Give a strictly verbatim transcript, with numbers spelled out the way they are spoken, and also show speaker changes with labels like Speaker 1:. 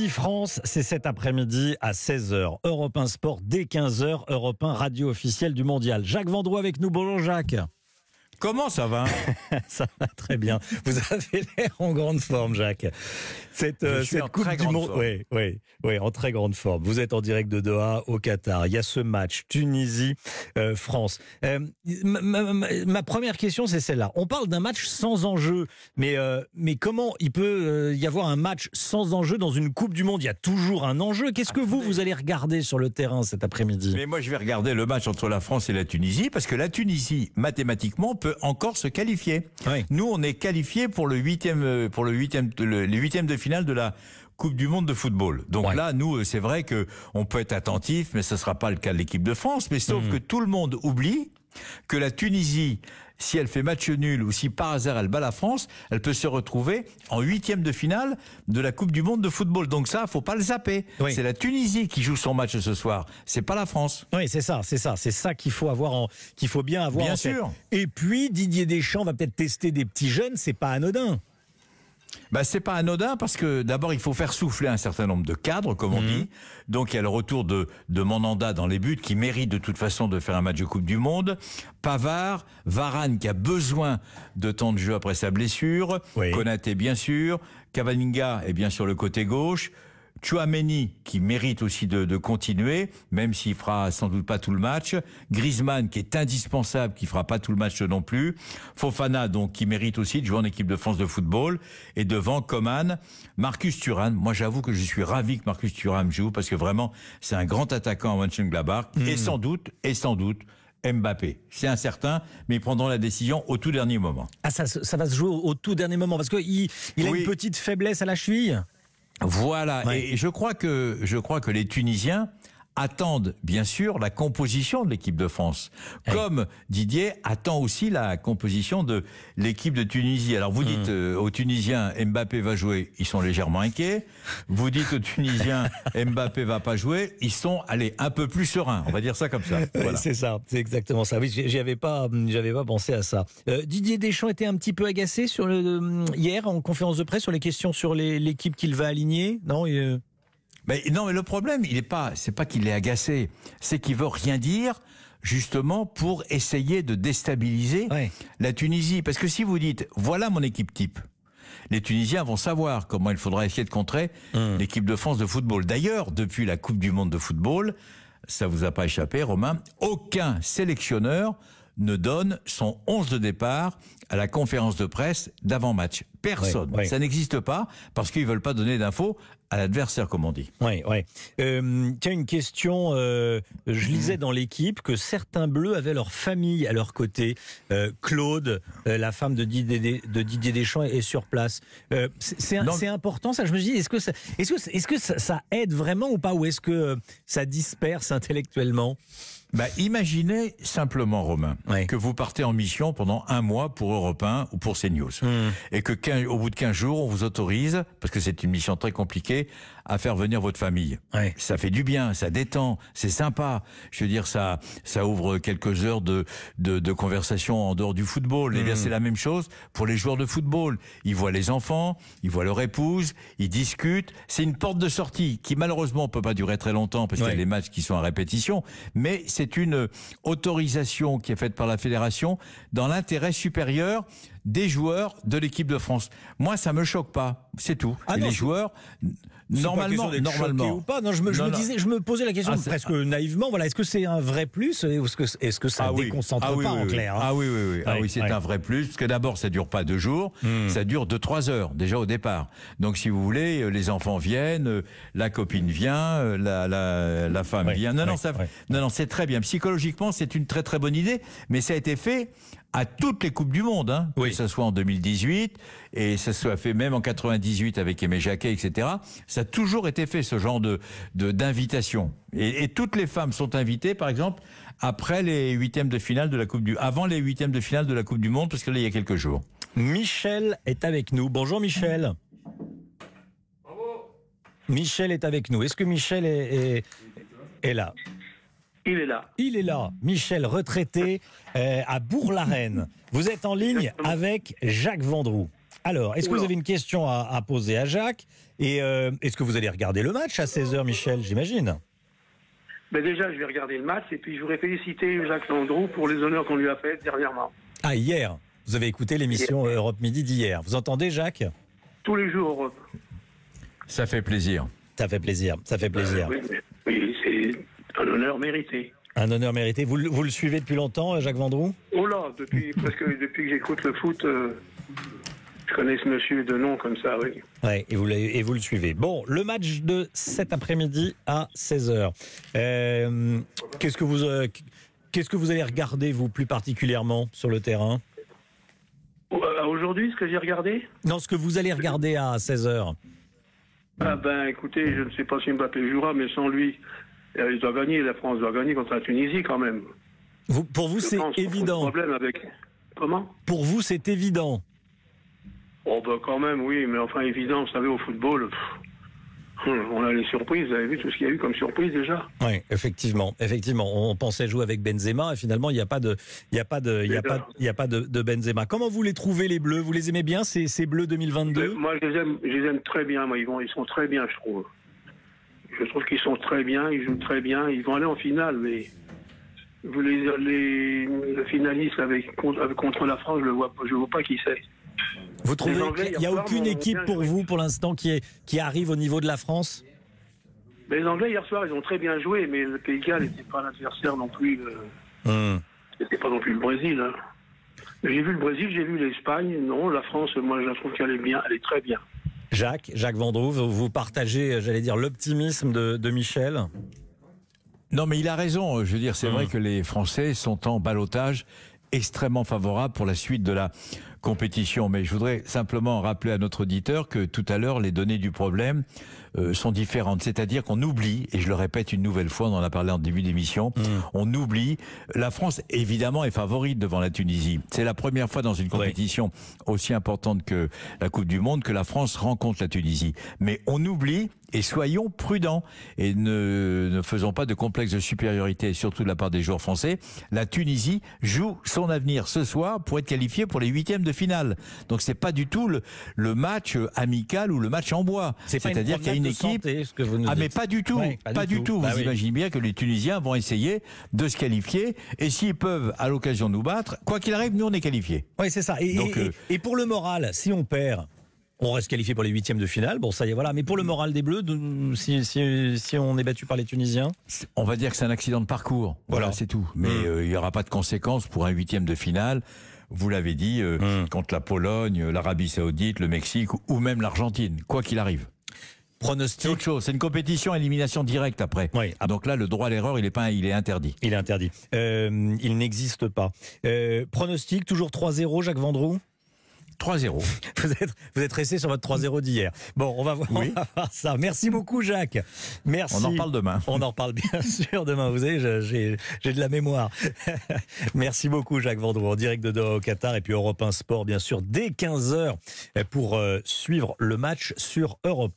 Speaker 1: Tunisie-France, c'est cet après-midi à seize heures. Europe un Sport dès quinze heures, Europe un radio officielle du Mondial. Jacques Vendroux avec nous. Bonjour Jacques.
Speaker 2: Comment ça va?
Speaker 1: Ça va très bien. Vous avez l'air en grande forme, Jacques. Cette, euh, cette Coupe du Monde, oui, oui, oui, en très grande forme. Vous êtes en direct de Doha, au Qatar. Il y a ce match Tunisie-France. Euh, ma, ma, ma première question, c'est celle-là. On parle d'un match sans enjeu, mais euh, mais comment il peut y avoir un match sans enjeu dans une Coupe du Monde? Il y a toujours un enjeu. Qu'est-ce que vous vous allez regarder sur le terrain cet après-midi?
Speaker 2: Mais moi, je vais regarder le match entre la France et la Tunisie parce que la Tunisie, mathématiquement, peut encore se qualifier. Oui. Nous, on est qualifiés pour le huitième, pour le huitième, le, les huitièmes de finale de la Coupe du Monde de football. Donc ouais. Là, nous, c'est vrai que on peut être attentif, mais ce ne sera pas le cas de l'équipe de France. Mais sauf mmh. que tout le monde oublie que la Tunisie, si elle fait match nul ou si par hasard elle bat la France, elle peut se retrouver en huitième de finale de la Coupe du Monde de football. Donc ça, faut pas le zapper. Oui. C'est la Tunisie qui joue son match ce soir. C'est pas la France.
Speaker 1: Oui, c'est ça, c'est ça, c'est ça qu'il faut avoir, en, qu'il faut bien avoir.
Speaker 2: Bien
Speaker 1: en
Speaker 2: sûr.
Speaker 1: Tête. Et puis Didier Deschamps va peut-être tester des petits jeunes. C'est pas anodin.
Speaker 2: Ben, c'est pas anodin parce que d'abord il faut faire souffler un certain nombre de cadres, comme on mmh. dit. Donc il y a le retour de, de Mandanda dans les buts qui mérite de toute façon de faire un match de Coupe du Monde. Pavard, Varane qui a besoin de temps de jeu après sa blessure. Oui. Konaté bien sûr. Cavalinga est bien sur le côté gauche. Tchouaméni qui mérite aussi de, de continuer, même s'il fera sans doute pas tout le match. Griezmann qui est indispensable, qui fera pas tout le match non plus. Fofana donc qui mérite aussi de jouer en équipe de France de football. Et devant Coman, Marcus Thuram. Moi j'avoue que je suis ravi que Marcus Thuram joue parce que vraiment c'est un grand attaquant à Mönchengladbach mmh. et sans doute, et sans doute. Mbappé, c'est incertain, mais ils prendront la décision au tout dernier moment.
Speaker 1: Ah ça, ça va se jouer au, au tout dernier moment parce que il, il a oui. une petite faiblesse à la cheville.
Speaker 2: Voilà, ouais. Et je crois que je crois que les Tunisiens attendent bien sûr la composition de l'équipe de France, ouais. comme Didier attend aussi la composition de l'équipe de Tunisie. Alors vous dites mmh. euh, aux Tunisiens Mbappé va jouer, ils sont légèrement inquiets. Vous dites aux Tunisiens Mbappé va pas jouer, ils sont allez un peu plus sereins. On va dire ça comme ça. Voilà.
Speaker 1: C'est ça, c'est exactement ça. Oui, j'y avais pas, j'avais pas pensé à ça. Euh, Didier Deschamps était un petit peu agacé sur le euh, hier en conférence de presse sur les questions sur les, l'équipe qu'il va aligner. Non. Euh...
Speaker 2: Mais non, mais le problème, il est pas, c'est pas qu'il est agacé, c'est qu'il veut rien dire, justement, pour essayer de déstabiliser ouais. la Tunisie. Parce que si vous dites, voilà mon équipe type, les Tunisiens vont savoir comment il faudra essayer de contrer mmh. l'équipe de France de football. D'ailleurs, depuis la Coupe du Monde de football, ça vous a pas échappé, Romain, aucun sélectionneur ne donne son onze de départ à la conférence de presse d'avant-match. Personne. Oui, oui. Ça n'existe pas parce qu'ils veulent pas donner d'infos à l'adversaire, comme on dit.
Speaker 1: Oui, oui. Euh, tiens, une question. Euh, je lisais dans l'équipe que certains Bleus avaient leur famille à leur côté. Euh, Claude, euh, la femme de Didier, de Didier Deschamps, est sur place. Euh, c'est, c'est, c'est important, ça. Je me dis, est-ce que ça, est-ce que, est-ce que ça, ça aide vraiment ou pas, ou est-ce que ça disperse intellectuellement?
Speaker 2: Bah, imaginez simplement, Romain, oui. que vous partez en mission pendant un mois pour Europe un ou pour CNews. Mmh. Et que quinze, au bout de quinze jours, on vous autorise, parce que c'est une mission très compliquée, à faire venir votre famille. Oui. Ça fait du bien, ça détend, c'est sympa. Je veux dire, ça, ça ouvre quelques heures de, de, de conversation en dehors du football. Mmh. Eh bien, c'est la même chose pour les joueurs de football. Ils voient les enfants, ils voient leur épouse, ils discutent. C'est une porte de sortie qui, malheureusement, peut pas durer très longtemps parce oui. qu'il y a les matchs qui sont à répétition. Mais c'est une autorisation qui est faite par la fédération dans l'intérêt supérieur des joueurs de l'équipe de France. Moi, ça me choque pas, c'est tout. Ah non, les joueurs, normalement, normalement.
Speaker 1: Ou pas. Non, je me, je non, me disais, je me posais la question ah, presque naïvement. Voilà, est-ce que c'est un vrai plus, ou est-ce que, est-ce que ça ah, déconcentre oui. ah, pas oui,
Speaker 2: oui,
Speaker 1: en clair hein.
Speaker 2: Ah oui, oui, oui. oui. Ah oui, c'est oui. un vrai plus, parce que d'abord, ça dure pas deux jours, hmm. ça dure deux, trois heures déjà au départ. Donc, si vous voulez, les enfants viennent, la copine vient, la la, la femme oui. vient. Non, oui. non, ça, oui. non, non, c'est très bien. Psychologiquement, c'est une très très bonne idée, mais ça a été fait à toutes les Coupes du Monde, hein, oui. que ce soit en deux mille dix-huit, et ça soit fait même en quatre-vingt-dix-huit avec Aimé Jacquet, et cetera. Ça a toujours été fait, ce genre de, de d'invitation. Et, et toutes les femmes sont invitées, par exemple, après les huitièmes de finale de la Coupe du, avant les huitièmes de finale de la Coupe du Monde, parce que là, il y a quelques jours.
Speaker 1: Michel est avec nous. Bonjour Michel. Bravo. Michel est avec nous. Est-ce que Michel est, est, est là?
Speaker 3: Il est là.
Speaker 1: Il est là. Michel, retraité euh, à Bourg-la-Reine. Vous êtes en ligne avec Jacques Vendroux. Alors, est-ce que vous avez une question à, à poser à Jacques? Et euh, est-ce que vous allez regarder le match à seize heures, Michel, j'imagine?
Speaker 3: Ben déjà, je vais regarder le match et puis je voudrais féliciter Jacques Vendroux pour les honneurs qu'on lui a fait dernièrement.
Speaker 1: Ah, hier. Vous avez écouté l'émission Europe Midi d'hier. Vous entendez, Jacques?
Speaker 3: Tous les jours, Europe.
Speaker 2: Ça fait plaisir.
Speaker 1: Ça fait plaisir, ça fait plaisir.
Speaker 3: Euh, oui, oui, c'est un honneur mérité.
Speaker 1: Un honneur mérité. Vous, vous le suivez depuis longtemps, Jacques Vendroux?
Speaker 3: Oh là, depuis, presque depuis que j'écoute le foot, euh, je connais ce monsieur de nom comme ça, oui.
Speaker 1: Ouais, et vous, et vous le suivez. Bon, le match de cet après-midi à seize heures. Euh, qu'est-ce que vous, euh, qu'est-ce que vous allez regarder, vous, plus particulièrement, sur le terrain?
Speaker 3: Aujourd'hui, ce que j'ai regardé?
Speaker 1: Non, ce que vous allez regarder à seize heures.
Speaker 3: Ah ben, écoutez, je ne sais pas si Mbappé jouera, mais sans lui, il doit gagner, la France doit gagner contre la Tunisie quand même.
Speaker 1: Vous, pour vous, c'est évident.
Speaker 3: Problème avec... Comment?
Speaker 1: Pour vous, c'est évident.
Speaker 3: Oh ben quand même, oui, mais enfin évident, vous savez, au football, pff, on a les surprises, vous avez vu tout ce qu'il y a eu comme surprise déjà?
Speaker 1: Oui, effectivement, effectivement. On pensait jouer avec Benzema et finalement, il n'y a pas de, il n'y a pas de, il n'y a pas, il n'y a pas de, de Benzema. Comment vous les trouvez, les Bleus? Vous les aimez bien, ces, ces Bleus deux mille vingt-deux?
Speaker 3: Moi, je les aime, je les aime très bien, moi, ils vont, ils sont très bien, je trouve. Je trouve qu'ils sont très bien, ils jouent très bien, ils vont aller en finale, mais vous les, les, le finaliste avec, contre, avec, contre la France, je ne vois, je vois pas qui c'est.
Speaker 1: Vous trouvez qu'il n'y a aucune équipe pour vous, pour l'instant, qui, est, qui arrive au niveau de la France?
Speaker 3: Mais les Anglais, hier soir, ils ont très bien joué, mais le Pays de Galles n'était pas l'adversaire non plus. Euh, mmh. C'était pas non plus le Brésil. Hein. J'ai vu le Brésil, j'ai vu l'Espagne. Non, la France, moi, je la trouve qu'elle est bien, elle est très bien.
Speaker 1: Jacques, Jacques Vendroux, vous partagez, j'allais dire, l'optimisme de, de Michel?
Speaker 2: Non, mais il a raison. Je veux dire, c'est mmh. vrai que les Français sont en ballottage extrêmement favorable pour la suite de la compétition. Mais je voudrais simplement rappeler à notre auditeur que tout à l'heure, les données du problème euh, sont différentes. C'est-à-dire qu'on oublie, et je le répète une nouvelle fois, on en a parlé en début d'émission, mmh. on oublie, la France évidemment est favorite devant la Tunisie. C'est la première fois dans une compétition oui. aussi importante que la Coupe du Monde que la France rencontre la Tunisie. Mais on oublie, et soyons prudents, et ne, ne faisons pas de complexe de supériorité, surtout de la part des joueurs français. La Tunisie joue son avenir ce soir pour être qualifiée pour les huitièmes de finale. Donc c'est pas du tout le, le match amical ou le match en bois. C'est-à-dire qu'il y a une équipe...
Speaker 1: Santé, ce que vous nous
Speaker 2: ah
Speaker 1: dites.
Speaker 2: mais pas du tout,
Speaker 1: ouais, pas,
Speaker 2: pas du tout. tout.
Speaker 1: Bah
Speaker 2: vous
Speaker 1: oui.
Speaker 2: imaginez bien que les Tunisiens vont essayer de se qualifier, et s'ils peuvent à l'occasion nous battre, quoi qu'il arrive, nous on est qualifiés.
Speaker 1: Oui, c'est ça. Et, Donc, et, euh... et pour le moral, si on perd, on reste qualifié pour les huitièmes de finale. Bon, ça y est, voilà. Mais pour le moral des Bleus, de, si, si, si on est battu par les Tunisiens,
Speaker 2: on va dire que c'est un accident de parcours. Voilà, voilà c'est tout. Mais mmh. euh, il n'y aura pas de conséquences pour un huitième de finale. Vous l'avez dit, euh, mmh. contre la Pologne, l'Arabie Saoudite, le Mexique ou même l'Argentine, quoi qu'il arrive.
Speaker 1: Pronostic.
Speaker 2: C'est autre chose. C'est une compétition à élimination directe après. Oui. Donc là, le droit à l'erreur, il est pas, il est interdit.
Speaker 1: Il est interdit. Euh, il n'existe pas. Euh, pronostic, toujours trois zéro, Jacques Vendroux?
Speaker 2: trois zéro.
Speaker 1: Vous êtes, vous êtes resté sur votre trois zéro d'hier. Bon, on va, voir, oui. on va voir ça. Merci beaucoup, Jacques. Merci.
Speaker 2: On en reparle demain.
Speaker 1: On en reparle bien sûr demain. Vous savez, j'ai, j'ai de la mémoire. Merci beaucoup, Jacques Vendroux, en direct de Doha au Qatar. Et puis Europe un Sport, bien sûr, dès quinze heures pour euh, suivre le match sur Europe.